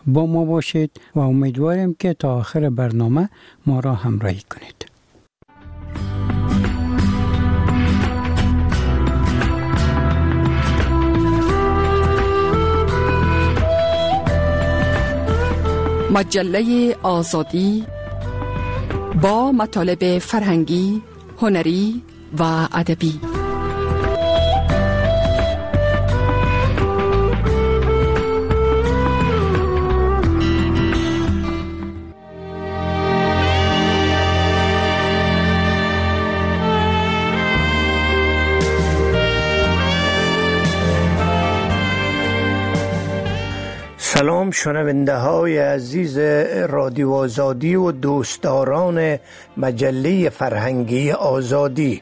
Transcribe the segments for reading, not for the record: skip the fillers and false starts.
با ما باشید و امیدواریم که تا آخر برنامه ما را همراهی کنید. مجله آزادی با مطالب فرهنگی، هنری و ادبی. سلام شنونده های عزیز رادیو آزادی و دوستداران مجله فرهنگی آزادی.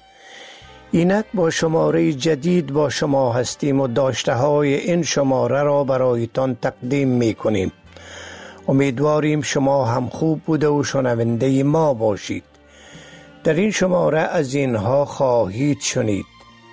اینک با شماره جدید با شما هستیم و داشته های این شماره را برایتان تقدیم می کنیم. امیدواریم شما هم خوب بوده و شنونده ما باشید. در این شماره از اینها خواهید شنید: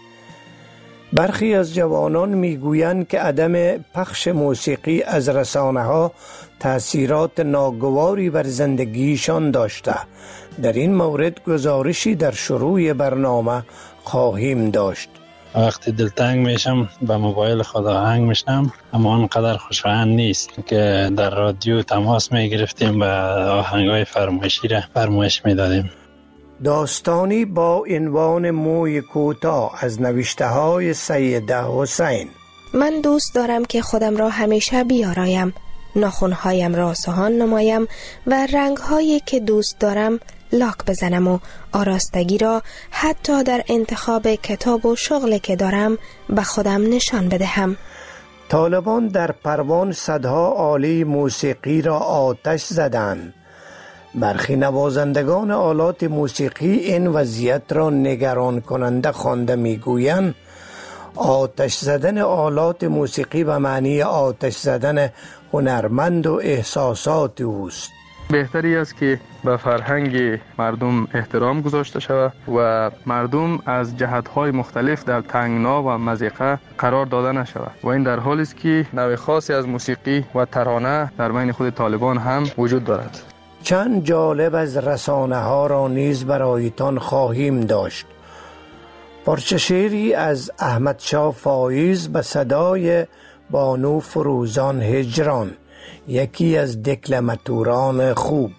برخی از جوانان میگویند که عدم پخش موسیقی از رسانه‌ها تأثیرات ناگواری بر زندگیشان داشته. در این مورد گزارشی در شروع برنامه خواهیم داشت. وقتی دلتنگ میشم به موبایل خود آهنگ میشم، اما آنقدر خوشایند نیست که در رادیو تماس میگرفتیم و آهنگای فرمایشی را فرمایش میدادیم. داستانی با عنوان موی کوتاه از نوشته های سیده حسین. من دوست دارم که خودم را همیشه بیارایم، ناخن‌هایم را سهان نمایم و رنگ‌هایی که دوست دارم لاک بزنم و آراستگی را حتی در انتخاب کتاب و شغلی که دارم به خودم نشان بدهم. طالبان در پروان صدها آله موسیقی را آتش زدند. برخی نوازندگان آلات موسیقی این وضعیت را نگران کننده خوانده میگویند آتش زدن آلات موسیقی به معنی آتش زدن هنرمند و احساسات اوست. بهتری است که به فرهنگ مردم احترام گذاشته شود و مردم از جهت‌های مختلف در تنگنا و مضیقه قرار داده نشود و این در حالی است که نوع خاصی از موسیقی و ترانه در بین خود طالبان هم وجود دارد. چند جالب از رسانه ها را نیز برایتان خواهیم داشت. پارچه شعری از احمد شاه فایز به صدای بانو فروزان هجران، یکی از دکلماتوران خوب.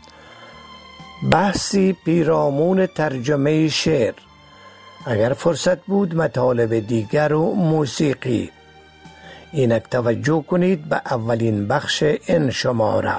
بحثی پیرامون ترجمه شعر. اگر فرصت بود مطالب دیگر و موسیقی. اینک توجه کنید به اولین بخش این شماره.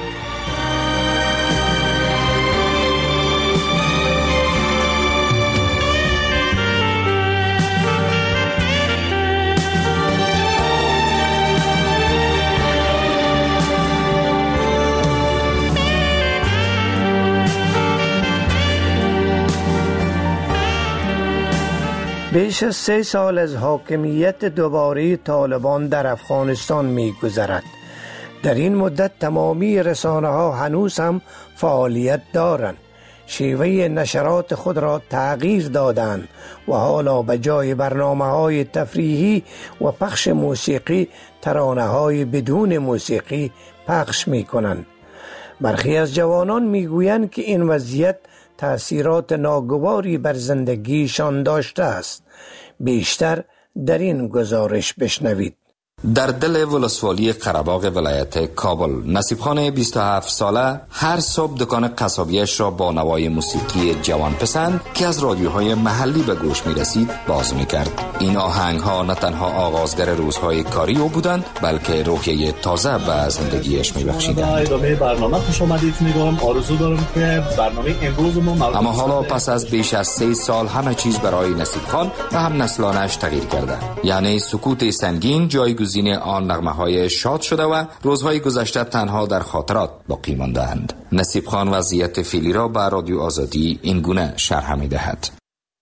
بیش از 3 سال از حاکمیت دوباره طالبان در افغانستان می گذرد. در این مدت تمامی رسانه ها هنوز هم فعالیت دارند. شیوه نشرات خود را تغییر دادند و حالا به جای برنامه های تفریحی و پخش موسیقی ترانه های بدون موسیقی پخش می کنند. برخی از جوانان می گویند که این وضعیت تأثیرات ناگواری بر زندگیشان داشته است. بیشتر در این گزارش بشنوید. در دل ولسوالی قره‌باغ ولایت کابل، نصیب خان 27 ساله هر صبح دکان قصابیش را با نوای موسیقی جوان پسند که از رادیوهای محلی به گوش می رسید باز می کرد. این آهنگ ها نه تنها آغازگر روزهای کاری او بودند، بلکه روحیه تازه به زندگیش می بخشیدند. ادامه برنامه خوش آمدید میگم. آرزو دارم که برنامه امروز ما اما حالا پس از بیش از 3 سال همه چیز برای نصیب خان و هم نسلانش تغییر کرده. یعنی سکوت سنگین جایگزین آن نغمه‌های شاد شده و روزهای گذشته تنها در خاطرات باقی مانده‌اند. نصیب خان وضعیت فعلی را به رادیو آزادی این گونه شرح می‌دهد.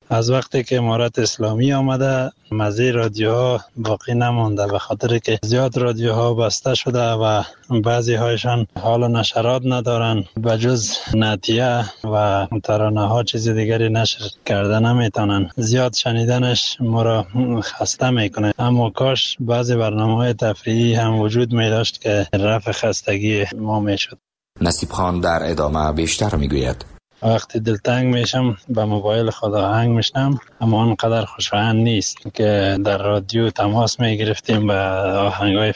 از وقتی که امارت اسلامی آمده مزه رادیوها باقی نمانده، به خاطر که زیاد رادیوها بسته شده و بعضی هایشان حال و نشرات ندارن، بجز نعتیه و ترانه ها چیز دیگری نشر کرده نمیتونن. زیاد شنیدنش ما را خسته میکنه. اما کاش بعضی برنامه تفریحی هم وجود می داشت که رفع خستگی ما میشد. نصیب خان در ادامه بیشتر میگوید: وقتی دلتنگ میشم به موبایل خود آهنگ میشنم، اما آنقدر خوشایند نیست که در رادیو تماس میگرفتیم و آهنگای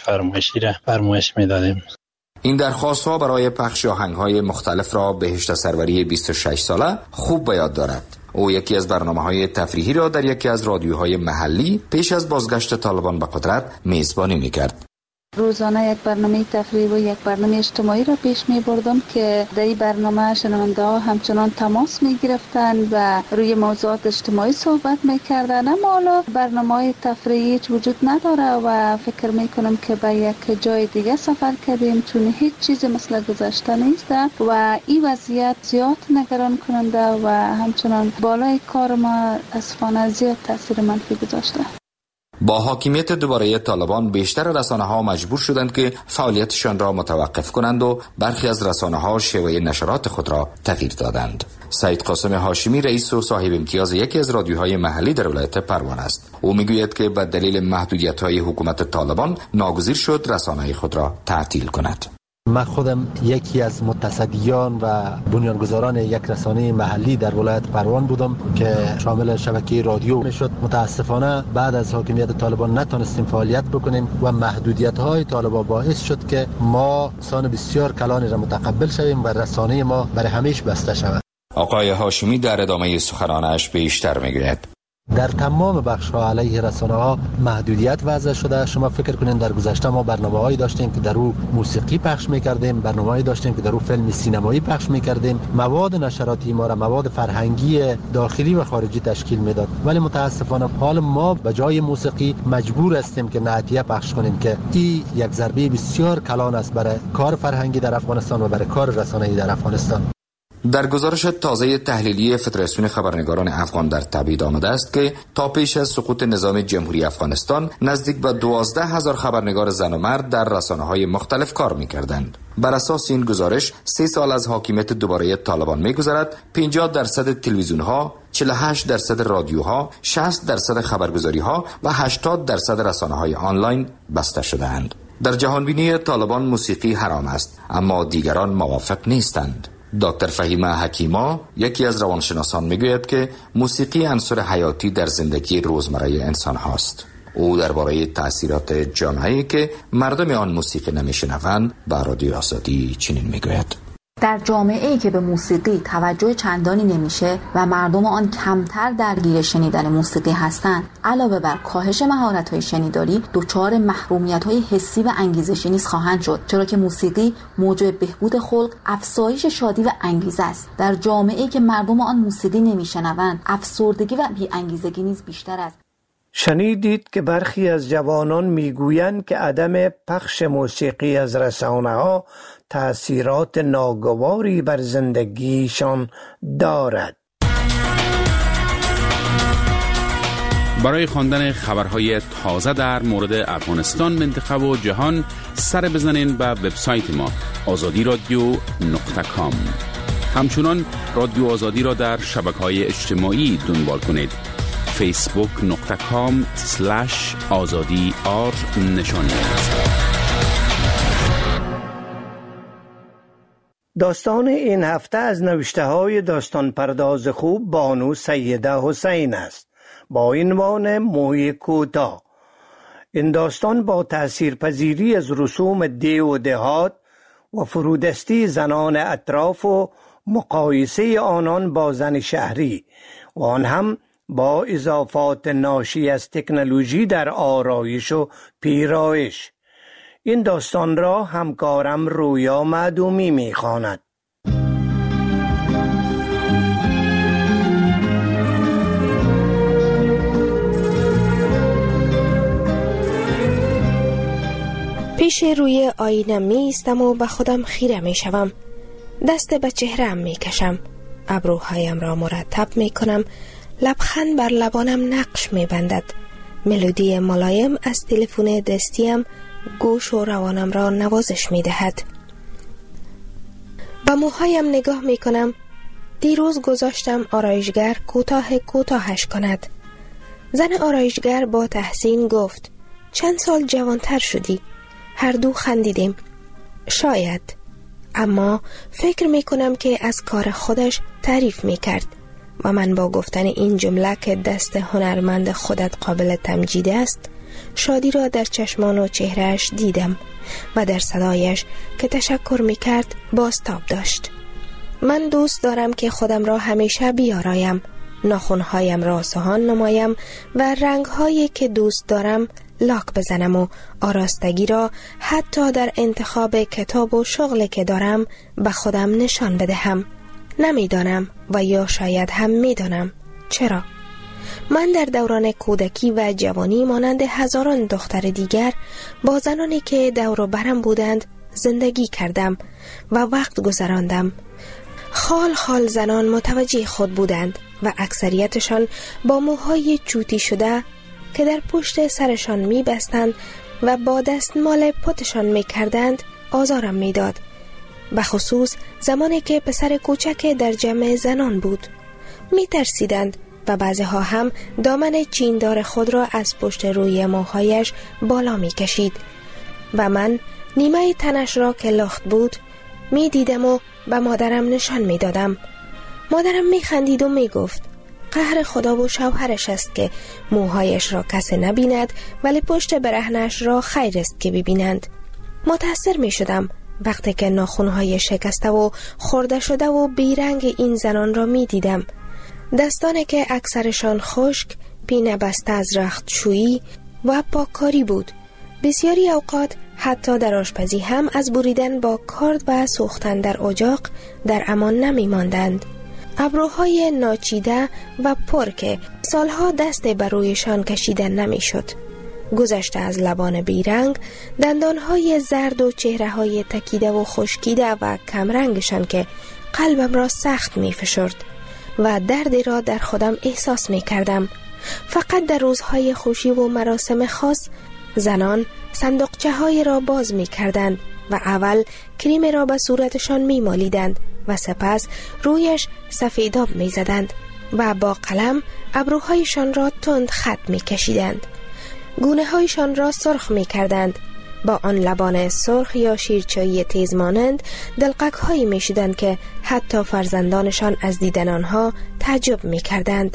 فرمایش میدادیم. این درخواست ها برای پخش آهنگ های مختلف را بهشت سروری 26 ساله خوب به یاد دارد. او یکی از برنامه های تفریحی را در یکی از رادیوهای محلی پیش از بازگشت طالبان به قدرت میزبانی میکرد. روزانه یک برنامه تفریحی و یک برنامه اجتماعی را پیش می بردم که در این برنامه شنونده ها همچنان تماس می گرفتن و روی موضوعات اجتماعی صحبت می کردن. اما حالا برنامه های تفریحی وجود نداره و فکر می کنم که به یک جای دیگه سفر کردیم، چون هیچ چیز مثل گذشته نیست و این وضعیت زیاد نگران کننده و همچنان بالای کار ما اسفانه زیاد تاثیر منفی گذاشته. با حاکمیت دوباره طالبان بیشتر رسانه‌ها مجبور شدند که فعالیتشان را متوقف کنند و برخی از رسانه‌ها شیوه نشرات خود را تغییر دادند. سید قاسم هاشمی رئیس و صاحب امتیاز یکی از رادیوهای محلی در ولایت پروان است. او میگوید که به دلیل محدودیت‌های حکومت طالبان ناگزیر شد رسانه خود را تعطیل کند. من خودم یکی از متصدیان و بنیانگذاران یک رسانه محلی در ولایت پروان بودم که شامل شبکه رادیو میشد. متاسفانه بعد از حاکمیت طالبان نتونستیم فعالیت بکنیم و محدودیت‌های طالبان باعث شد که ما سان بسیار کلانی را متقبل شویم و رسانه ما برای همیشه بسته شود. آقای هاشمی در ادامه سخنانش بیشتر میگوید: در تمام بخش‌ها علیه رسانه‌ها محدودیت وضع شده. شما فکر کنین در گذشته ما برنامه‌هایی داشتیم که در او موسیقی پخش می‌کردیم، برنامه‌هایی داشتیم که در او فیلم سینمایی پخش می‌کردیم، مواد نشراتی ما را مواد فرهنگی داخلی و خارجی تشکیل میداد. ولی متاسفانه حال ما به جای موسیقی مجبور هستیم که نعتیه پخش کنیم که این یک ضربه بسیار کلان است برای کار فرهنگی در افغانستان و برای کار رسانه‌ای در افغانستان. در گزارش تازه تحلیلی فدراسیون خبرنگاران افغان در تبعید آمده است که تا پیش از سقوط نظام جمهوری افغانستان نزدیک به 12,000 خبرنگار زن و مرد در رسانه‌های مختلف کار می‌کردند. بر اساس این گزارش 3 سال از حاکمیت دوباره طالبان می‌گذرد، 50% تلویزیون‌ها، 48% رادیوها، 60% خبرگزاری‌ها و 80% رسانه‌های آنلاین بسته شده‌اند. در جهانبینی طالبان موسیقی حرام است، اما دیگران موافق نیستند. دکتر فهیمه حکیما یکی از روانشناسان میگوید که موسیقی عنصر حیاتی در زندگی روزمره انسان هاست. او درباره تأثیرات جامعه‌ای که مردم آن موسیقی نمیشنوند به رادیو آزادی چنین میگوید: در جامعه‌ای که به موسیقی توجه چندانی نمیشه و مردم آن کمتر درگیر شنیدن موسیقی هستند، علاوه بر کاهش مهارت‌های شنیداری، دچار محرومیت‌های حسی و انگیزشی نیز خواهند شد، چرا که موسیقی موجب بهبود خلق، افزایش شادی و انگیزه است. در جامعه‌ای که مردم آن موسیقی نمیشنوند، افسردگی و بی‌انگیزگی نیز بیشتر است. شنیدید که برخی از جوانان میگویند که عدم پخش موسیقی از رسانه‌ها تأثیرات ناگواری بر زندگیشان دارد. برای خواندن خبرهای تازه در مورد افغانستان، منطقه و جهان سر بزنین به وبسایت ما azadiradio.com. همچنان رادیو آزادی را در شبکه‌های اجتماعی دنبال کنید. facebook.com/azadi_r داستان این هفته از نوشته‌های داستان پرداز خوب بانو سیده حسین است با عنوان موی کوتاه. این داستان با تأثیرپذیری از رسوم دی و دهات و فرودستی زنان اطراف و مقایسه آنان با زن شهری و آن هم با اضافات ناشی از تکنولوژی در آرایش و پیرایش. این داستان را همکارم رویا معدومی می‌خواند. پیش روی آینه می ایستم و به خودم خیره می شوم. دست به چهره‌ام می کشم. ابروهایم را مرتب می کنم. لبخند بر لبانم نقش می بندد. ملودی ملایم از تلفن دستیم گوش و روانم را نوازش می دهد. به موهایم نگاه می کنم. دیروز گذاشتم آرایشگر کوتاهش کند. زن آرایشگر با تحسین گفت چند سال جوانتر شدی؟ هر دو خندیدیم. شاید. اما فکر می کنم که از کار خودش تعریف می کرد و من با گفتن این جمله که دست هنرمند خودت قابل تمجید است شادی را در چشمان و چهرهش دیدم و در صدایش که تشکر می کرد بازتاب داشت. من دوست دارم که خودم را همیشه بیارایم، ناخنهایم را سهان نمایم و رنگهایی که دوست دارم لاک بزنم و آراستگی را حتی در انتخاب کتاب و شغلی که دارم به خودم نشان بدهم. نمیدانم و یا شاید هم میدانم چرا. من در دوران کودکی و جوانی مانند هزاران دختر دیگر با زنانی که دور و برم بودند زندگی کردم و وقت گذراندم. خال زنان متوجه خود بودند و اکثریتشان با موهای چوتی شده که در پشت سرشان می بستند و با دستمال پتشان می کردند آزارم می داد. بخصوص زمانی که پسر کوچک در جمع زنان بود. می ترسیدند و بعضیها هم دامن چیندار خود را از پشت روی موهایش بالا می کشید و من نیمه تنش را که لخت بود می دیدم و به مادرم نشان می دادم. مادرم می خندید و می گفت قهر خدا و شوهرش است که موهایش را کسی نبیند ولی پشت برهنش را خیر است که ببینند. متأثر می شدم وقتی که ناخنهای شکسته و خورده شده و بیرنگ این زنان را می دیدم. دستانی که اکثرشان خشک، پینه بسته از رختشویی و پاککاری بود. بسیاری اوقات حتی در آشپزی هم از بریدن با کارد و سوختن در اجاق در امان نمی ماندند. ابروهای ناچیده و پر که سالها دست بر رویشان کشیدن نمی شد. گذشته از لبان بیرنگ، دندانهای زرد و چهرههای تکیده و خشکیده و کمرنگشان که قلبم را سخت می فشرد و دردی را در خودم احساس می کردم. فقط در روزهای خوشی و مراسم خاص زنان صندوقچه های را باز می کردند و اول کریم را به صورتشان می مالیدند و سپس رویش سفیداب می زدند و با قلم ابروهایشان را تند خط می کشیدند. گونه هایشان را سرخ می کردند. با آن لبان سرخ یا شیرچایی تیز مانند دلقک هایی می شدند که حتی فرزندانشان از دیدن آنها تعجب می کردند.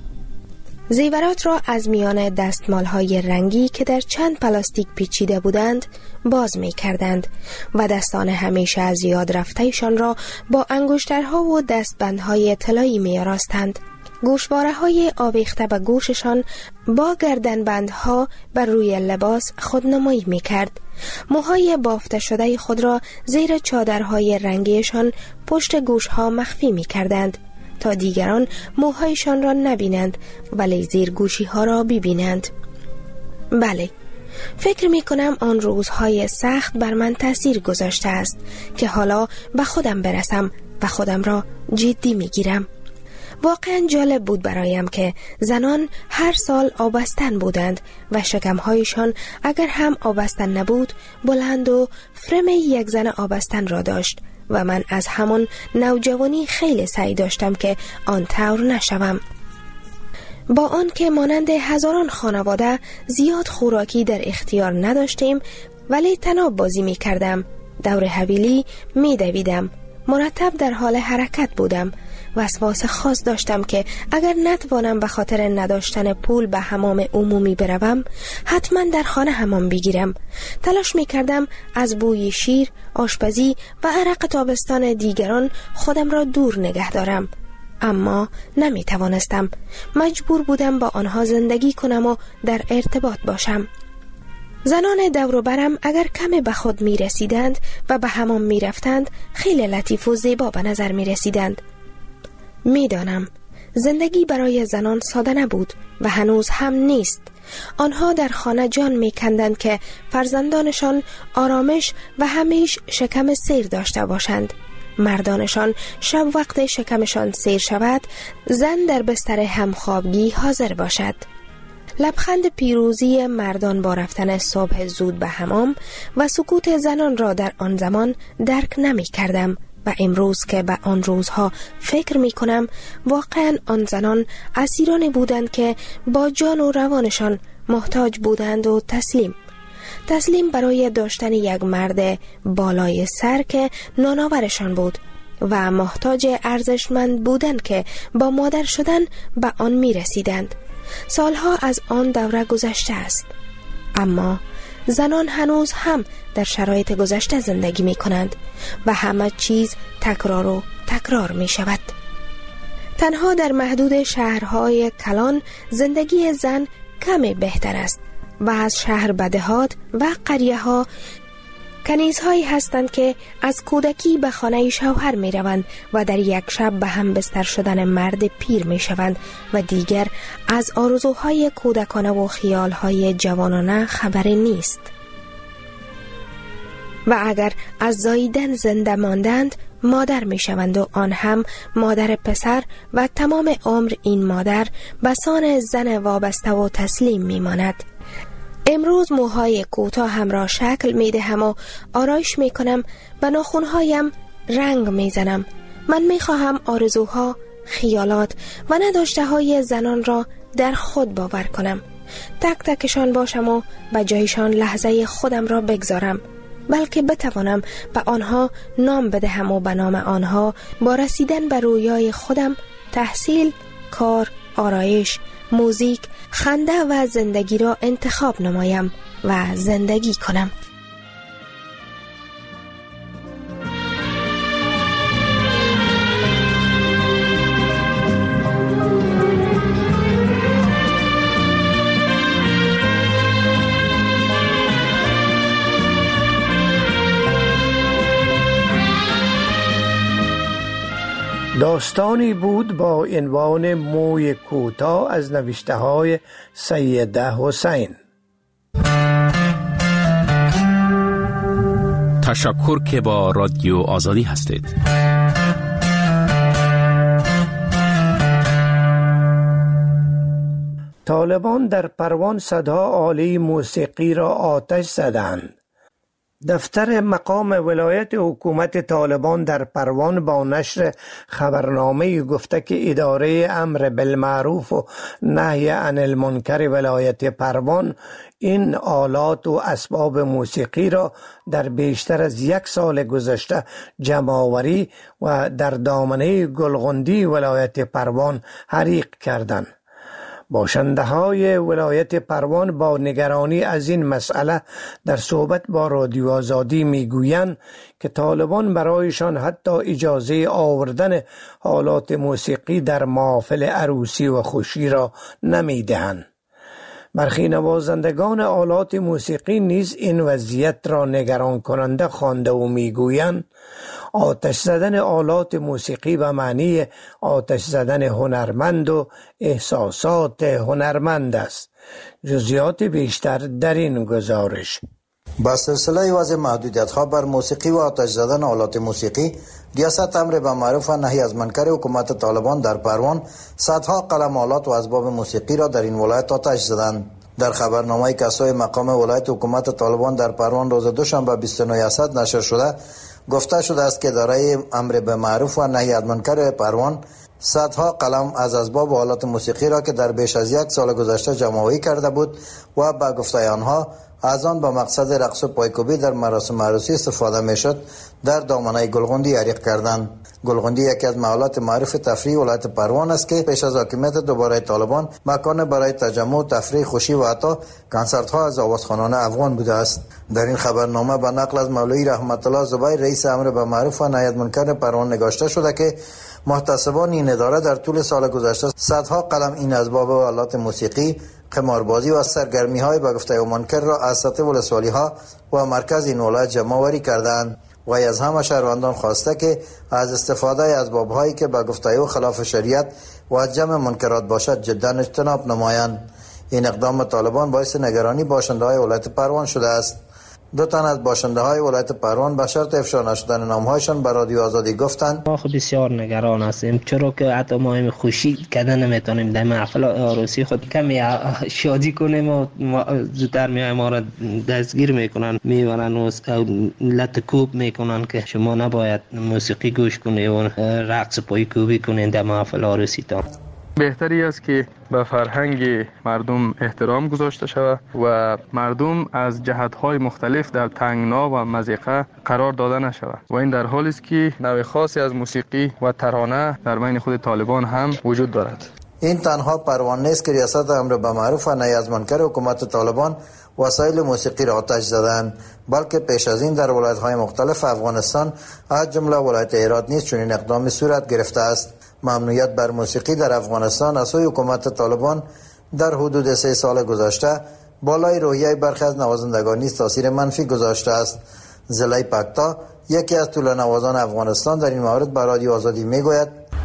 زیورات را از میان دستمال های رنگی که در چند پلاستیک پیچیده بودند باز می کردند و دستان همیشه از یاد رفتهشان را با انگشترها و دستبندهای طلایی می آراستند. گوشواره های آویخته به گوششان با گردنبندها بر روی لباس خودنمایی می کرد. موهای بافته شده خود را زیر چادرهای رنگیشان پشت گوشها مخفی می کردند تا دیگران موهایشان را نبینند ولی زیر گوشی ها را ببینند. بله، فکر می کنم آن روزهای سخت بر من تأثیر گذاشته است که حالا به خودم برسم و خودم را جدی می گیرم. واقعا جالب بود برایم که زنان هر سال آبستن بودند و شکمهایشان اگر هم آبستن نبود بلند و فرم یک زن آبستن را داشت و من از همان نوجوانی خیلی سعی داشتم که آن طور نشوم. با آن که مانند هزاران خانواده زیاد خوراکی در اختیار نداشتیم ولی طناب بازی می کردم، دور حویلی می دویدم، مرتب در حال حرکت بودم. وسواس خاص داشتم که اگر نتوانم به خاطر نداشتن پول به حمام عمومی بروم حتما در خانه حمام بگیرم. تلاش می کردم از بوی شیر، آشپزی و عرق تابستان دیگران خودم را دور نگه دارم، اما نمی توانستم. مجبور بودم با آنها زندگی کنم و در ارتباط باشم. زنان دور و برم اگر کمی به خود می رسیدند و به حمام می رفتند خیلی لطیف و زیبا به نظر می رسیدند. می دانم زندگی برای زنان ساده نبود و هنوز هم نیست. آنها در خانه جان می کندند که فرزندانشان آرامش و همیش شکم سیر داشته باشند. مردانشان شب وقت شکمشان سیر شود، زن در بستر همخوابگی حاضر باشد. لبخند پیروزی مردان با رفتن صبح زود به حمام و سکوت زنان را در آن زمان درک نمی کردم و امروز که به آن روزها فکر می کنم، واقعا آن زنان اسیرانی بودند که با جان و روانشان محتاج بودند و تسلیم برای داشتن یک مرد بالای سر که نانآورشان بود و محتاج ارزشمند بودند که با مادر شدن به آن می رسیدند. سالها از آن دوره گذشته است، اما زنان هنوز هم در شرایط گذشته زندگی می کنند و همه چیز تکرار می شود. تنها در محدود شهرهای کلان زندگی زن کمی بهتر است و از شهر به دهات و قریه ها کنیزهایی هستند که از کودکی به خانه شوهر می روند و در یک شب به هم بستر شدن مرد پیر می شوند و دیگر از آرزوهای کودکانه و خیالهای جوانانه خبری نیست. و اگر از زاییدن زنده ماندند، مادر می شوند و آن هم مادر پسر و تمام عمر این مادر به سان زن وابسته و تسلیم می ماند. امروز موهای کوتاه هم را شکل می دهم و آرایش می کنم، به ناخنهایم رنگ می زنم. من می خواهم آرزوها، خیالات و نداشته های زنان را در خود باور کنم، تک تکشان باشم و به جایشان لحظه خودم را بگذارم، بلکه بتوانم به آنها نام بدهم و به نام آنها با رسیدن به رویای خودم تحصیل، کار، آرایش، موزیک، خنده و زندگی را انتخاب نمایم و زندگی کنم. داستانی بود با عنوان موی کوتاه از نوشته های سیده حسین. تشکر که با رادیو آزادی هستید. طالبان در پروان صدها آله موسیقی را آتش زدند. دفتر مقام ولایت حکومت طالبان در پروان با نشر خبرنامه گفته که اداره امر بالمعروف و نهی عن المنکر ولایت پروان این آلات و اسباب موسیقی را در بیشتر از 1 سال گذشته جمع‌آوری و در دامنه گلغندی ولایت پروان حریق کردند. باشنده های ولایت پروان با نگرانی از این مسئله در صحبت با رادیو آزادی میگویند که طالبان برایشان حتی اجازه آوردن آلات موسیقی در محافل عروسی و خوشی را نمیدهند. برخی نوازندگان آلات موسیقی نیز این وضعیت را نگران کننده خوانده و میگویند آتش زدن آلات موسیقی به معنی آتش زدن هنرمند و احساسات هنرمند است. جزئیات بیشتر در این گزارش. با سلسله وضع محدودیت ها بر موسیقی و آتش زدن آلات موسیقی، ریاست امر بالمعروف و نهی از منکر حکومت طالبان در پروان صدها قلم آلات و اسباب موسیقی را در این ولایت آتش زدند. در خبرنامه کسای مقام ولایت حکومت طالبان در پروان روز دوشنبه 29 اسد نشر شده گفته شده است که اداره امر بالمعروف و نهی از منکر پروان صدها قلم از اسباب و آلات موسیقی را که در بیش از 1 سال گذشته جمع‌آوری کرده بود و به گفته آنها از آن به مقصد رقص و پایکوبی در مراسم عروسی استفاده میشد در دامنه گلغندی حریق کردند. گلغندی یکی از محلات معروف تفریح ولایت پروان است که پیش از حاکمیت دوباره طالبان مکان برای تجمع و تفریح، خوشی و حتی کنسرت ها از آوازخوانان افغان بوده است. در این خبرنامه به نقل از مولوی رحمت الله زبیر رئیس امر بالمعروف و نهی از منکر پروان نگاشته شده که محتسبان این اداره در طول سال گذشته صدها قلم این اسباب و آلات موسیقی، قماربازی و سرگرمی های به گفته منکر را از سطح ولسوالی ها و مرکز این ولایت جمع آوری کردند و از همه شهروندان خواسته که از استفاده از اسباب هایی که به گفته خلاف شریعت و جمع منکرات باشد جدا اجتناب نمایند. این اقدام طالبان باعث نگرانی باشنده های ولایت پروان شده است. دو تن از باشنده های ولایت پروان به شرط افشا نشدن نامهایشان به رادیو آزادی گفتند ما خود بسیار نگران هستیم، چرا که حتی ما هم خوشی کردن نمیتونیم در محفل عروسی خود کمی شادی کنیم و زودتر میایم ما را دستگیر میکنن، میبرن و لطکوب میکنن که شما نباید موسیقی گوش کنید و رقص پای کوبی کنید در محفل عروسی تا. بهتری است که به فرهنگ مردم احترام گذاشته شود و مردم از جهت‌های مختلف در تنگنا و مضیقه قرار داده نشود و این در حالی است که نوع خاصی از موسیقی و ترانه در بین خود طالبان هم وجود دارد. این تنها پروان نیست که ریاست امر به معروف و نهی از منکر حکومت طالبان وسایل موسیقی را آتش زدند، بلکه پیش از این در ولایت‌های مختلف افغانستان از جمله ولایت هرات نیز چنین اقدامی صورت گرفته است. ممنوعیت بر موسیقی در افغانستان از سوی حکومت طالبان در حدود 3 سال گذشته بالای روحیه برخی از نوازندگان نیز تاثیر منفی گذاشته است. زلای پکتا یکی از طول نوازان افغانستان در این مورد به رادیو آزادی میگوید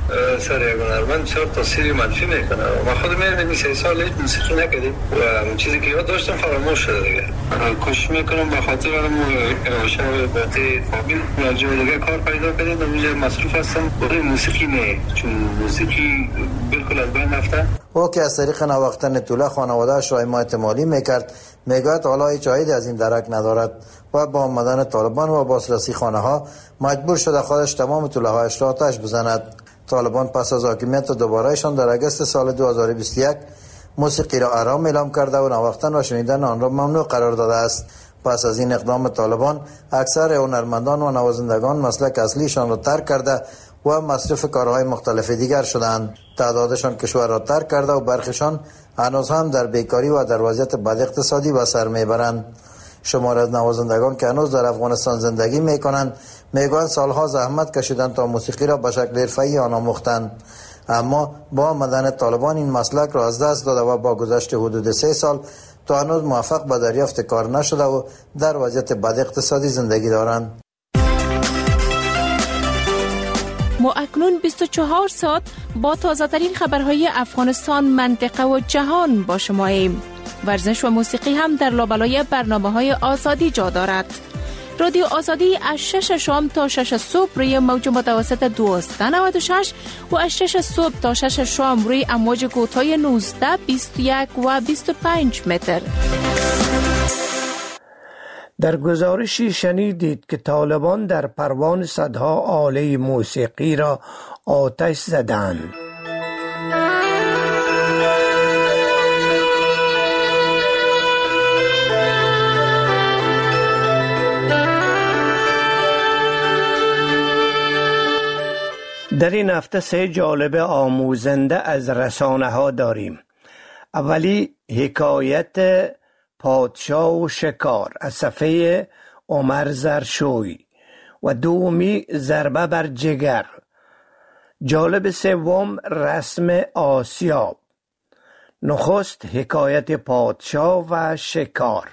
سر یک هنرمند بسیار تاثیر منفی میکنه. ما خود می‌بینیم 3 سال هیچ موسیقی نکردیم و چیزی که یاد داشتم فراموش شده دیگه. کوشش میکنم به خاطر روشه باقی فامیل راجع به دیگه کار پیدا کنیم و اونجا مصروف هستم. برای موسیقی نه، چون موسیقی بالکل از بین رفته. او که از طریق نواختن طوله خانواده‌اش را حمایت مالی میکرد میگوید حالا هیچ عایدی از این درک ندارد و با آمدن طالبان و بازرسی خانه‌ها مجبور شده خودش تمام طوله‌هایش را آتش بزند. طالبان پس از حاکمیت دوبارهشان در اگست سال 2021 موسیقی را حرام اعلام کرده و نواختن و شنیدن آن را ممنوع قرار داده است. پس از این اقدام طالبان اکثر هنرمندان و نوازندگان مسلک اصلیشان را ترک کرده و مصرف کارهای مختلف دیگر شدند. تعدادشان کشور را ترک کرده و برخیشان هنوز هم در بیکاری و در وضعیت بد اقتصادی به سر میبرند. شمار از نوازندگان که هنوز در افغانستان زندگی میکنند میگویند سالها زحمت کشیدند تا موسیقی را به شکل حرفه‌ای آموختند، اما با آمدن طالبان این مسلک را از دست داده و با گذشت حدود 3 سال تا هنوز موفق به دریافت کار نشده و در وضعیت بد اقتصادی زندگی دارند. ما اکنون 24 ساعت با تازه ترین خبرهای افغانستان، منطقه و جهان با شماییم. ورزش و موسیقی هم در لابلای برنامه‌های آزادی جا دارد. رادیو آزادی از 6 شام تا 6 صبح روی موج متوسط 1296 و از 6 صبح تا 6 شام روی امواج کوتاه 19، 21 و 25 متر. در گزارشی شنیدید که طالبان در پروان صدها آله موسیقی را آتش زدند. در این هفته 3 جالب آموزنده از رسانه ها داریم. اولی حکایت پادشاه و شکار از صفحه عمر زرشوی و دومی ضربه بر جگر. جالب سوم رسم آسیاب. نخست حکایت پادشاه و شکار.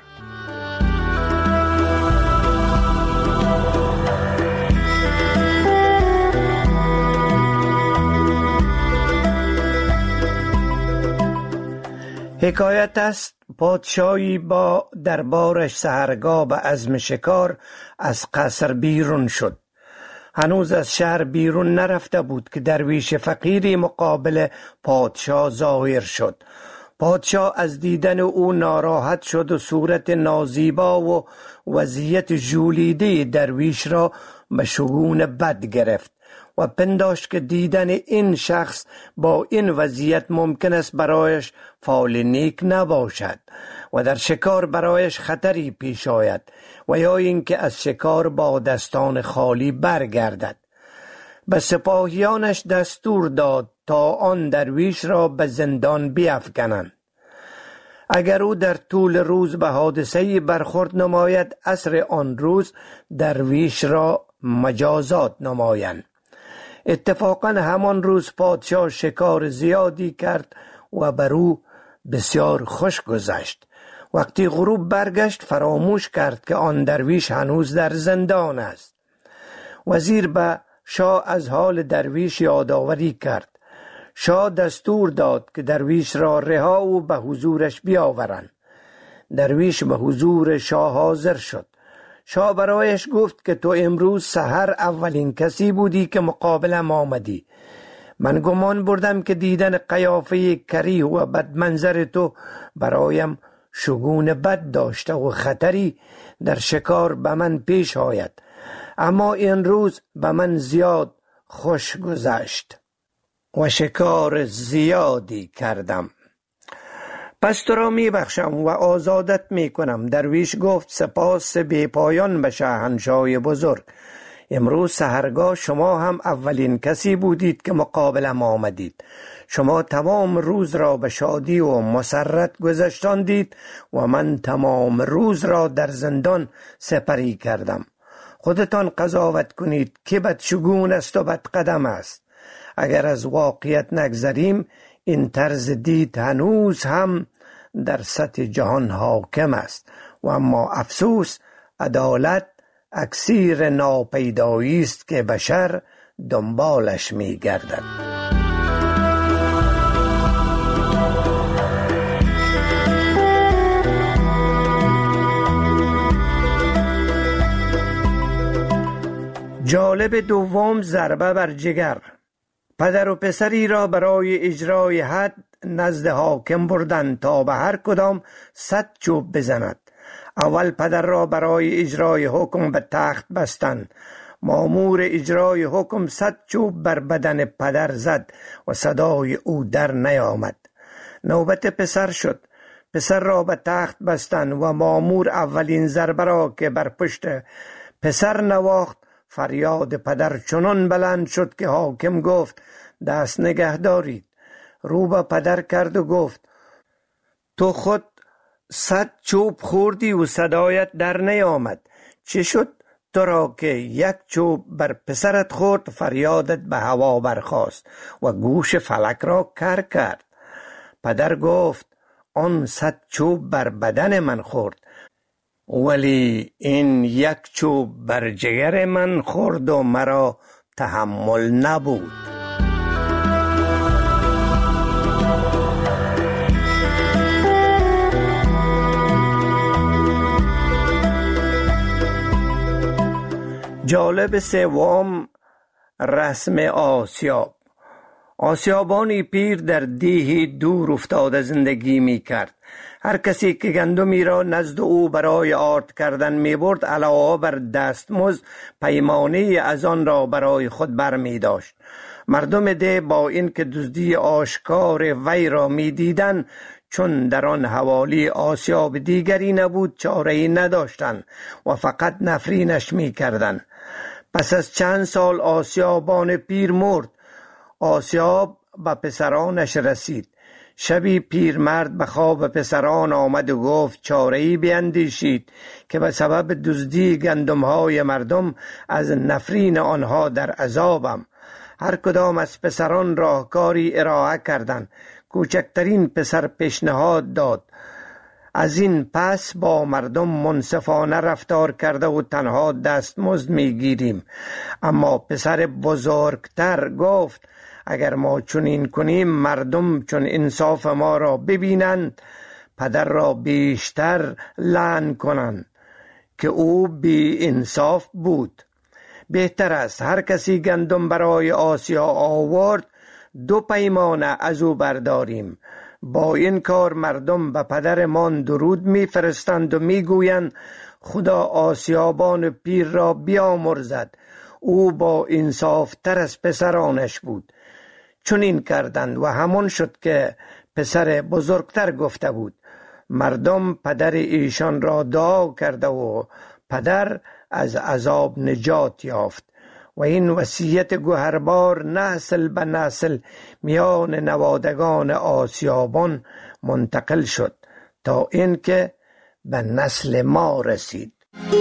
حکایت است پادشاهی با دربارش سحرگاه به عزم شکار از قصر بیرون شد. هنوز از شهر بیرون نرفته بود که درویش فقیری مقابل پادشاه ظاهر شد. پادشاه از دیدن او ناراحت شد و صورت نازیبا و وضعیت ژولیده درویش را به شگون بد گرفت و پنداشت که دیدن این شخص با این وضعیت ممکن است برایش فال نیک نباشد و در شکار برایش خطری پیش آید و یا اینکه از شکار با دستان خالی برگردد. به سپاهیانش دستور داد تا آن درویش را به زندان بیفکنند. اگر او در طول روز به حادثه‌ای برخورد نماید، عصر آن روز درویش را مجازات نمایند. اتفاقا همان روز پادشاه شکار زیادی کرد و بر او بسیار خوش گذشت. وقتی غروب برگشت فراموش کرد که آن درویش هنوز در زندان است. وزیر به شاه از حال درویش یادآوری کرد. شاه دستور داد که درویش را رها و به حضورش بیاورند. درویش به حضور شاه حاضر شد. شاه برایش گفت که تو امروز سحر اولین کسی بودی که مقابلم آمدی. من گمان بردم که دیدن قیافه کریه و بدمنظر تو برایم شگون بد داشته و خطری در شکار به من پیش آید، اما این روز به من زیاد خوش گذشت و شکار زیادی کردم. پس تو را می بخشم و آزادت می کنم. درویش گفت سپاس بی پایان به شاهنشاه بزرگ. امروز سحرگاه شما هم اولین کسی بودید که مقابلم آمدید. شما تمام روز را به شادی و مسرت گذشتاندید و من تمام روز را در زندان سپری کردم. خودتان قضاوت کنید که بدشگون است و بدقدم است. اگر از واقعیت نگذریم این طرز دید هنوز هم در سطح جهان حاکم است و اما افسوس عدالت اکسیر ناپیدایی است که بشر دنبالش می گردد. جالب دوم ضربه بر جگر. پدر و پسری را برای اجرای حد نزد حاکم بردند تا به هر کدام 100 چوب بزند. اول پدر را برای اجرای حکم به تخت بستند. مامور اجرای حکم 100 چوب بر بدن پدر زد و صدای او در نیامد. نوبت پسر شد. پسر را به تخت بستند و مامور اولین ضربه را که بر پشت پسر نواخت، فریاد پدر چنان بلند شد که حاکم گفت دست نگه دارید. رو به پدر کرد و گفت تو خود 100 چوب خوردی و صدایت در نیامد. چه شد تو را که 1 چوب بر پسرت خورد فریادت به هوا برخاست و گوش فلک را کر کرد؟ پدر گفت آن 100 چوب بر بدن من خورد، ولی این 1 چوب بر جگر من خورد و مرا تحمل نبود. جالب سوم رسم آسیاب. آسیابانی پیر در دیهی دور افتاده زندگی می کرد. هر کسی که گندمی را نزد او برای آرد کردن می برد علاوه بر دستمزد پیمانه از آن را برای خود بر می داشت. مردم ده با این که دزدی آشکار وی را می دیدن، چون در آن حوالی آسیاب دیگری نبود چاره‌ای نداشتند و فقط نفرینش می کردند. پس از چند سال آسیابان پیر مرد. آسیاب به پسرانش رسید. شبی پیرمرد به خواب پسران آمد و گفت چاره‌ای بیندیشید که به سبب دزدی گندم‌های مردم از نفرین آنها در عذابم. هر کدام از پسران راهکاری ارائه کردند. کوچکترین پسر پیشنهاد داد از این پس با مردم منصفانه رفتار کرده و تنها دستمزد میگیریم. اما پسر بزرگتر گفت اگر ما چنین کنیم مردم چون انصاف ما را ببینند پدر را بیشتر لعن کنند که او بی انصاف بود. بهتر است هر کسی گندم برای آسیا آورد 2 پیمانه از او برداریم. با این کار مردم به پدرمان درود میفرستند و میگویند خدا آسیابان پیر را بیامرزد، او با انصاف تر از پسرانش بود. چون این کردند و همون شد که پسر بزرگتر گفته بود. مردم پدر ایشان را دعا کرده و پدر از عذاب نجات یافت و این وصیت گوهربار نسل به نسل میان نوادگان آسیابان منتقل شد تا اینکه به نسل ما رسید.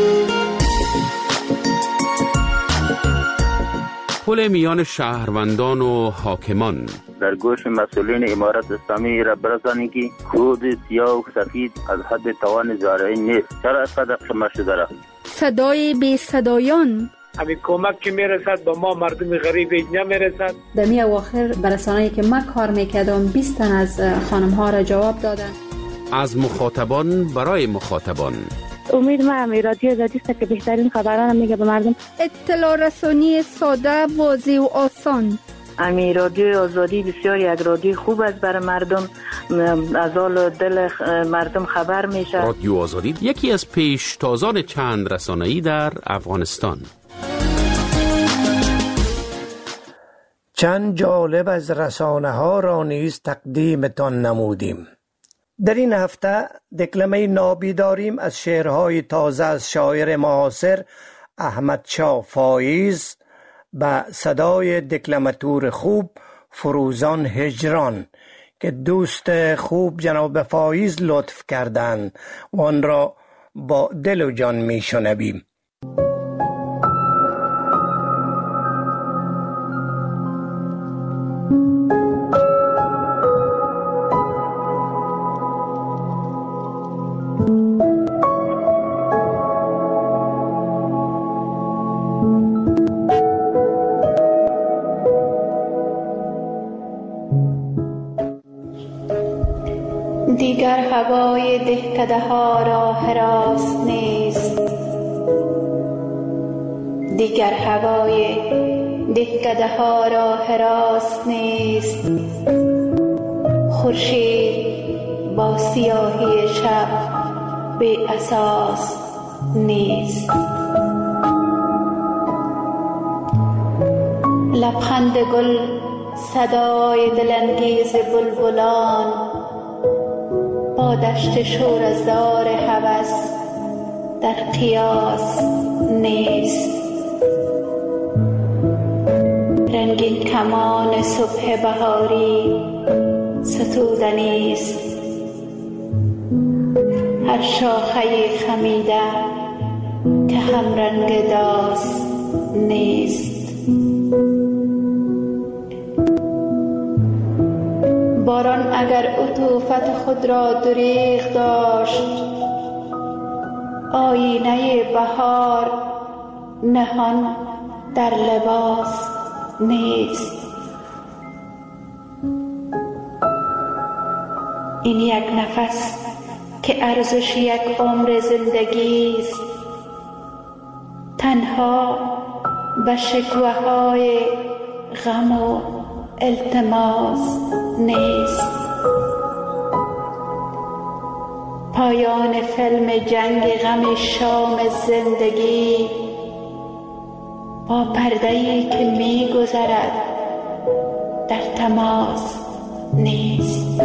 پل میان شهروندان و حاکمان. در گوش مسئولین امارت اسلامی را برسانی که خود سیاه و سفید از حد توان زارعی نیست. چرا قدر شما شده را؟ صدای بی صدایان. همین کمک که میرسد به ما مردم غریب نمیرسد. در می اواخر برسانه‌ای که من کار میکردم 20 تن از خانم ها را جواب دادن. از مخاطبان برای مخاطبان. امید ما رادیو آزادی است که بهترین خبران میگه به مردم. اطلاع رسانی ساده، واضح و آسان. امی رادیو آزادی بسیار یک رادیو خوب است برای مردم، از حال دل مردم خبر میشه. رادیو آزادی یکی از پیشتازان چند رسانه‌ای در افغانستان. چند جالب از رسانه ها را نیز تقدیمتان نمودیم. در این هفته دکلمه نابی داریم از شعرهای تازه از شاعر معاصر احمد شاه فایز به صدای دکلماتور خوب فروزان هجران که دوست خوب جناب فایز لطف کردند و آن را با دل و جان می شنویم. دیگر هوای دهکده ها را حراس نیست، دیگر هوای دهکده ها را حراس نیست. خورشید با سیاهی شب بی اساس نیست. لبخند گل صدای دلانگیز بلبلان با دشت شوره‌زار هوس در قیاس نیست. رنگین کمان صبح بهاری ستودنی است، هر شاخه خمیده که هم رنگ داس نیست. باران اگر عطوفت خود را دریغ داشت، آینه بهار نهان در لباس نیست. این یک نفس که ارزش یک عمر زندگی است، تنها به شکوه‌های غم و التماس نیست. پایان فیلم جنگ غم شام زندگی با پرده‌ای که می‌گذرد در تماس نیست.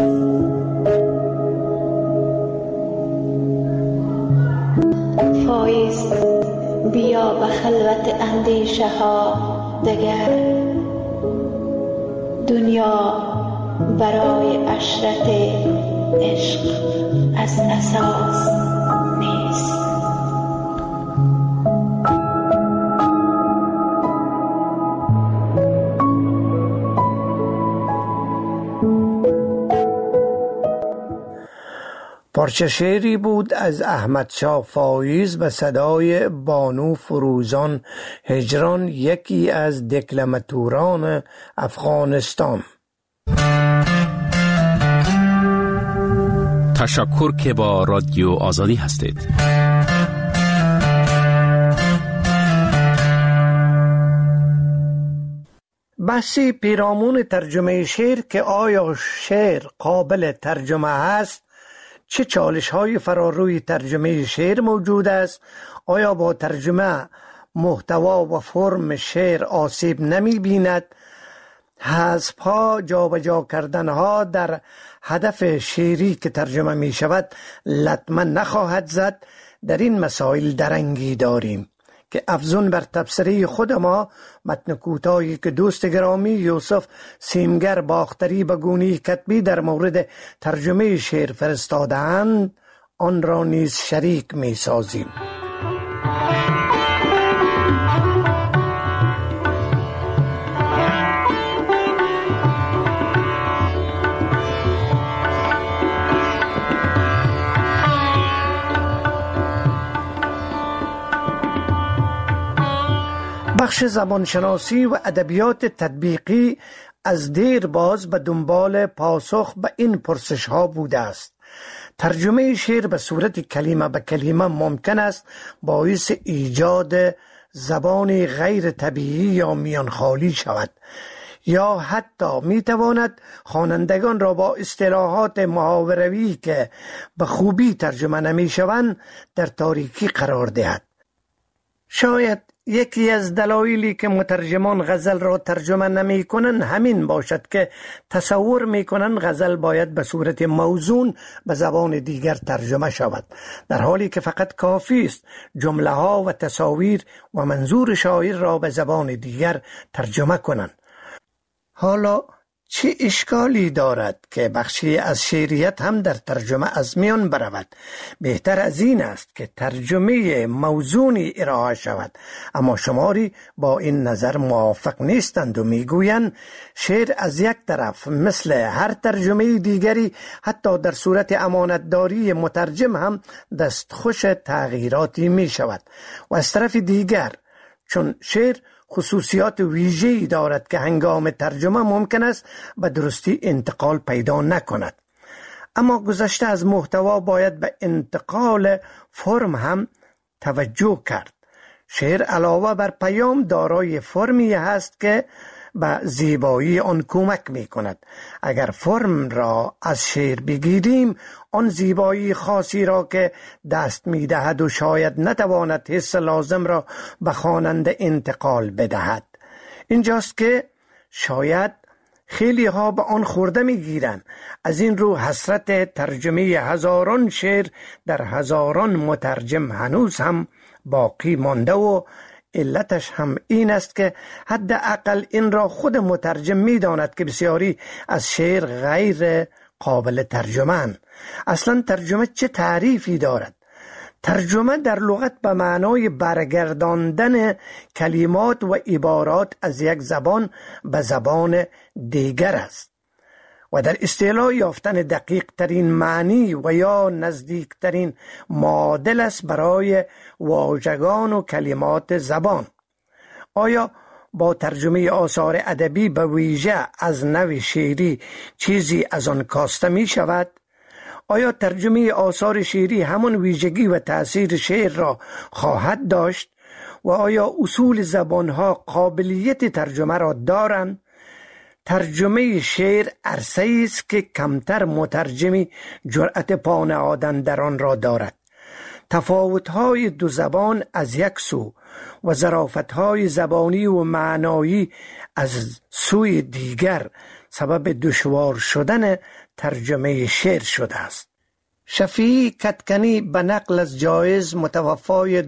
فایز بیا به خلوت اندیشه ها دگر، دنیا برای عشرت عشق از اساس نیست. پارچه شعری بود از احمد شاه فایز به صدای بانو فروزان هجران، یکی از دکلماتوران افغانستان. تشکر که با رادیو آزادی هستید. بحثی پیرامون ترجمه شعر که آیا شعر قابل ترجمه است، چه چالش های فراروی ترجمه شعر موجود است، آیا با ترجمه محتوا و فرم شعر آسیب نمی بیند، حذف ها جابجا کردن ها در هدف شعری که ترجمه می شود لطمه نخواهد زد. در این مسائل درنگی داریم که افزون بر تبصره خود ما متن کوتاهی که دوست گرامی یوسف سیمگر باختری به گونه کتبی در مورد ترجمه شعر فرستادند آن را نیز شریک می سازیم. بخش زبانشناسی و ادبیات تطبیقی از دیر باز به دنبال پاسخ به این پرسش ها بوده است. ترجمه شعر به صورت کلمه به کلمه ممکن است باعث ایجاد زبان غیر طبیعی یا میان خالی شود، یا حتی می تواند خوانندگان را با اصطلاحات محاوره‌ای که به خوبی ترجمه نمی شوند در تاریکی قرار دهد. شاید یکی از دلایلی که مترجمان غزل را ترجمه نمی کنند همین باشد که تصور می کنند غزل باید به صورت موزون به زبان دیگر ترجمه شود، در حالی که فقط کافی است جمله ها و تصاویر و منظور شاعر را به زبان دیگر ترجمه کنند. حالا چه اشکالی دارد که بخشی از شعریت هم در ترجمه از میان برود؟ بهتر از این است که ترجمه موزونی ارائه شود، اما شماری با این نظر موافق نیستند و میگویند شعر از یک طرف مثل هر ترجمه دیگری حتی در صورت امانتداری مترجم هم دستخوش تغییراتی می شود، و از طرف دیگر چون شعر خصوصیات ویژه‌ای دارد که هنگام ترجمه ممکن است به درستی انتقال پیدا نکند. اما گذشته از محتوا باید به انتقال فرم هم توجه کرد. شعر علاوه بر پیام دارای فرمی هست که به زیبایی آن کمک می کند. اگر فرم را از شعر بگیریم، آن زیبایی خاصی را که دست می دهد و شاید نتواند حس لازم را به خواننده انتقال بدهد. اینجاست که شاید خیلی ها به آن خورده می گیرند. از این رو حسرت ترجمه هزاران شعر در هزاران مترجم هنوز هم باقی مانده و علتش هم این است که حداقل این را خود مترجم می داند که بسیاری از شعر غیر قابل ترجمه. اصلا ترجمه چه تعریفی دارد؟ ترجمه در لغت به معنای برگرداندن کلمات و عبارات از یک زبان به زبان دیگر است و در اصطلاح یافتن دقیق ترین معنی و یا نزدیک ترین معادل است برای واژگان و کلمات زبان. آیا با ترجمه آثار ادبی به ویژه از نوع شعری چیزی از آن کاسته می شود؟ آیا ترجمه آثار شعری همان ویژگی و تأثیر شعر را خواهد داشت؟ و آیا اصول زبانها قابلیت ترجمه را دارند؟ ترجمه شعر عرصه‌ای است که کمتر مترجمی جرأت پا نهادن در آن را دارد. تفاوت‌های دو زبان از یک سو و ظرافت‌های زبانی و معنایی از سوی دیگر سبب دشوار شدن ترجمه شعر شده است. شفیع کدکنی به نقل از جایز متوفای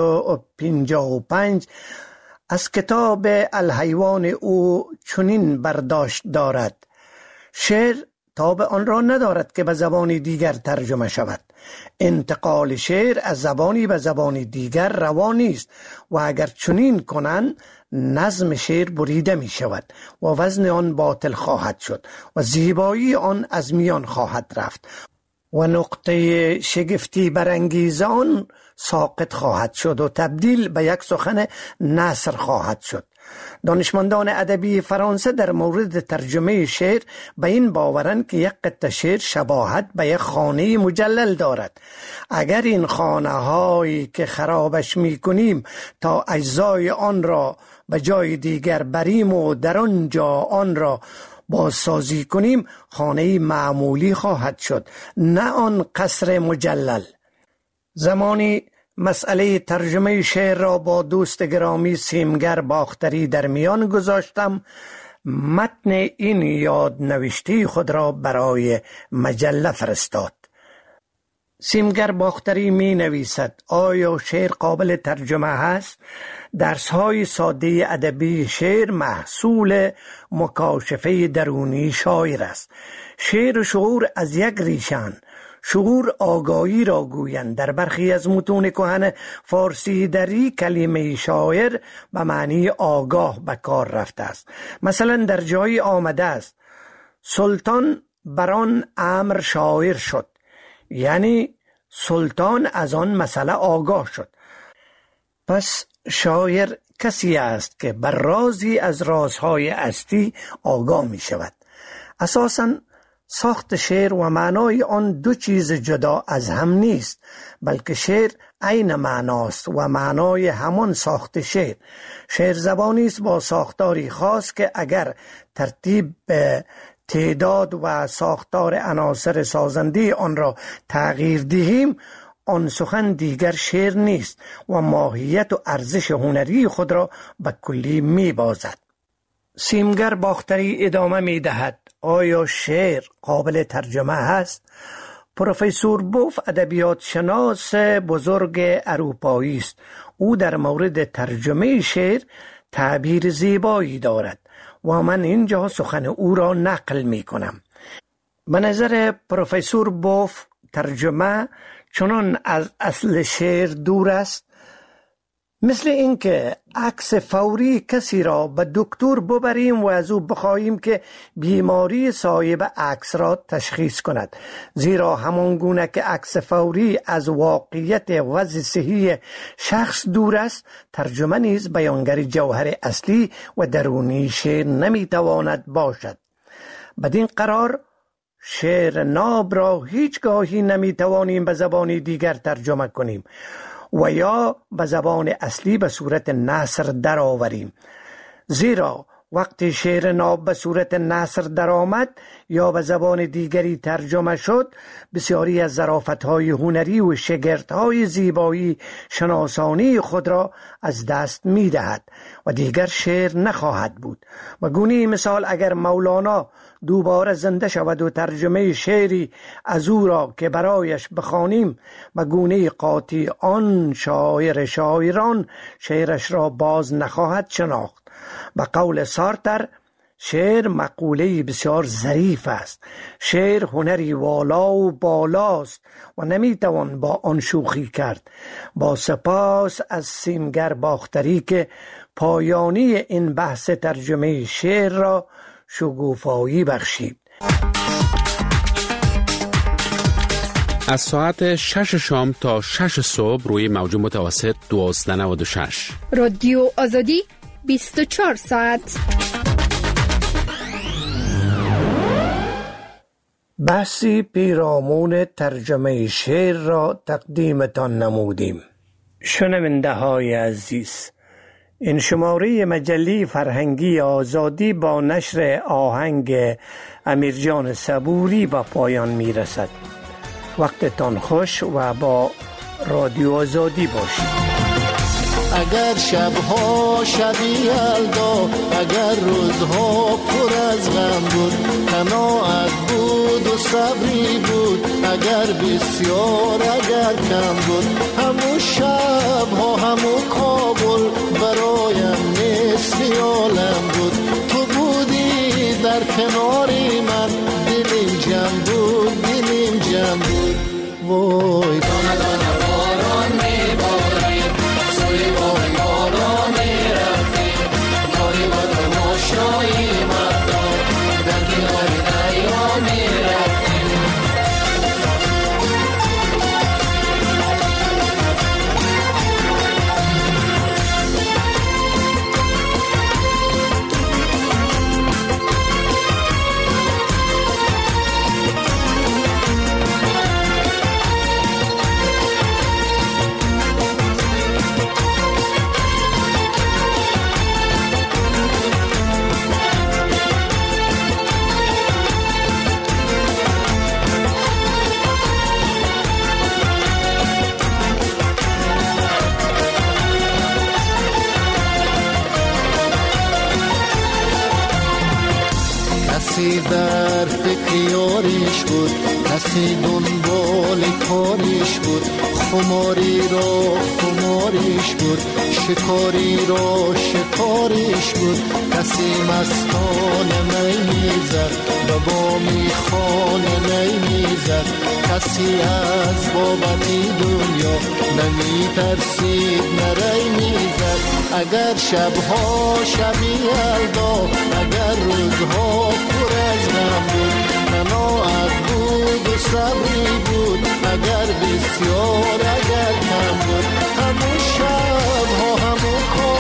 255 از کتاب الحیوان او چنین برداشت دارد: شعر تاب آن را ندارد که به زبان دیگر ترجمه شود. انتقال شعر از زبانی به زبان دیگر روا نیست و اگر چنین کنند نظم شعر بریده می شود و وزن آن باطل خواهد شد و زیبایی آن از میان خواهد رفت و نقطه شگفتی برانگیز آن ساقط خواهد شد و تبدیل به یک سخن نثر خواهد شد. دانشمندان ادبی فرانسه در مورد ترجمه شعر به این باورند که یک قطعه شعر شباهت به یک خانه مجلل دارد. اگر این خانه هایی که خرابش می کنیم تا اجزای آن را به جای دیگر بریم و در آنجا آن را بازسازی کنیم، خانه معمولی خواهد شد، نه آن قصر مجلل. زمانی مسئله ترجمه شعر را با دوست گرامی سیمگر باختری در میان گذاشتم. متن این یاد نوشته خود را برای مجله فرستاد. سیمگر باختری می نویسد: آیا شعر قابل ترجمه هست؟ درس‌های ساده ادبی شعر محصول مکاشفه درونی شاعر است. شعر و شعور از یک ریشه‌اند. شعور آگاهی را گویند. در برخی از متون کهن فارسی دری کلمه شاعر به معنی آگاه به کار رفته است. مثلا در جایی آمده است: سلطان بران امر شاعر شد، یعنی سلطان از آن مسئله آگاه شد. پس شاعر کسی است که بر رازی از رازهای هستی آگاه می شود. اساساً ساخت شعر و معنای آن دو چیز جدا از هم نیست، بلکه شعر عین معناست و معنای همان ساخت شعر. شعر زبانی است با ساختاری خاص که اگر ترتیب تعداد و ساختار عناصر سازنده آن را تغییر دهیم، آن سخن دیگر شعر نیست و ماهیت و ارزش هنری خود را به کلی می بازد. سیمگر باختری ادامه می دهد: آیا شعر قابل ترجمه هست؟ پروفسور بوف ادبیات شناس بزرگ اروپایی است. او در مورد ترجمه شعر تعبیر زیبایی دارد و من اینجا سخن او را نقل می کنم. به نظر پروفسور بوف ترجمه چنان از اصل شعر دور است مثل اینکه عکس فوری کسی را به دکتر ببریم و از او بخواهیم که بیماری صاحب عکس را تشخیص کند، زیرا همان گونه که عکس فوری از واقعیت وضع صحی شخص دور است، ترجمه نیز بیانگر جوهر اصلی و درونی شعر نمیتواند باشد. بدین قرار شعر ناب را هیچگاهی نمیتوانیم به زبان دیگر ترجمه کنیم و یا به زبان اصلی به صورت نثر درآوریم، زیرا وقتی شعر ناب به صورت نثر درآمد یا به زبان دیگری ترجمه شد، بسیاری از ظرافت‌های هنری و شگردهای زیبایی شناسانی خود را از دست می‌دهد و دیگر شعر نخواهد بود. و گونه مثال اگر مولانا دوباره زنده شود و ترجمه شعری از او را که برایش بخوانیم، به گونه قاطی آن شاعر شاعران شعرش را باز نخواهد شناخت. به قول سارتر، شعر مقوله بسیار ظریف است. شعر هنری والا و بالاست و نمیتوان با آن شوخی کرد. با سپاس از سیمگر باختری که پایانی این بحث ترجمه شعر را شگوفایی بخشید. از ساعت 6 شام تا 6 صبح روی موج متوسط 1296 رادیو آزادی 24 ساعت. بحثی پیرامون ترجمه شعر را تقدیمتان نمودیم. شنونده های عزیز، این شماره مجله فرهنگی آزادی با نشر آهنگ امیرجان صبوری به پایان می رسد. وقتتان خوش و با رادیو آزادی باشید. اگر شبها شبی یلدا، اگر روزها پر از غم بود، قناعت بود و صبری بود، اگر بسیار اگر کم بود، همون شبها همون کابل برایم نصف عالم بود. تو بودی در کناری من، دلیم جمع بود، دلیم جمع بود. وای دانه دانه باران میبارید، سوی بار یارا میرفتیم، کاری با تماشایی مردم در کنار دریا میرفتیم. کسی در فکر یاریش بود، کسی دنبال کاریش بود، خماری را خماریش بود، شکاری را شکاریش بود. کسی مستانه می میزد، به بامی خانه می میزد، کسی از بابتی دنیا نمی ترسید نری میزد. اگر شبها شبی یلدا، اگر روزها پر از غم بود، قناعت بود و صبری بود، اگر بسیار اگر کم بود، همون شبها همون کار